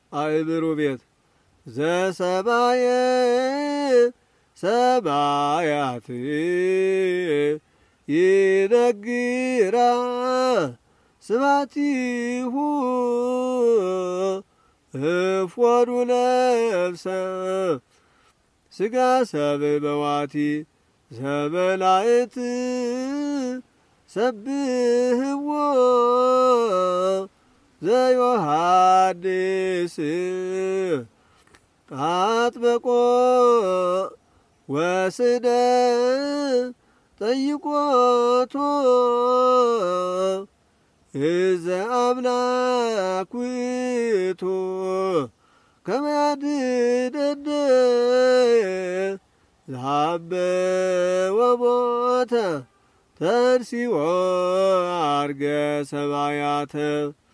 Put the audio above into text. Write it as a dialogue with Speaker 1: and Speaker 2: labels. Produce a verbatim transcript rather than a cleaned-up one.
Speaker 1: አእምሩ ቤት ዘሰማየ ሰማያት ይነግራ ስባቲሁ እፎኑ ነፍሰ ስጋ ሰብ መዋቲ ዘመላእት ሰብህዎ ዘዮሐንስ አጥበቆ ወስደ ጠይቆቶ እዘ አምላክ ውእቱ ከመ ያድኅነነ ዘሀበ ወሞተ ተንሥኦ ዐርገ ሰማያተ